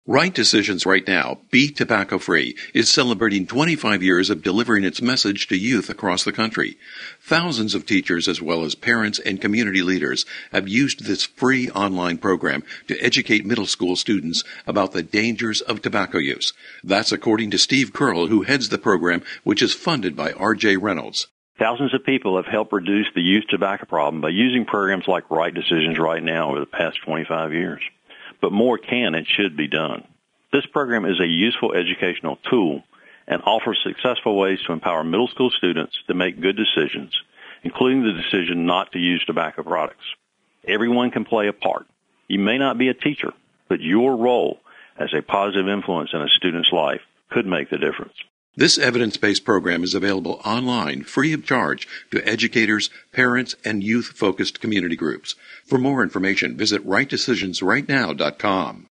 Right Decisions Right Now, Be Tobacco Free, is celebrating 25 years of delivering its message to youth across the country. Thousands of teachers, as well as parents and community leaders, have used this free online program to educate middle school students about the dangers of tobacco use. That's according to Steve Curl, who heads the program, which is funded by R.J. Reynolds. Thousands of people have helped reduce the youth tobacco problem by using programs like Right Decisions Right Now over the past 25 years. But more can and should be done. This program is a useful educational tool and offers successful ways to empower middle school students to make good decisions, including the decision not to use tobacco products. Everyone can play a part. You may not be a teacher, but your role as a positive influence in a student's life could make the difference. This evidence-based program is available online, free of charge, to educators, parents, and youth-focused community groups. For more information, visit rightdecisionsrightnow.com.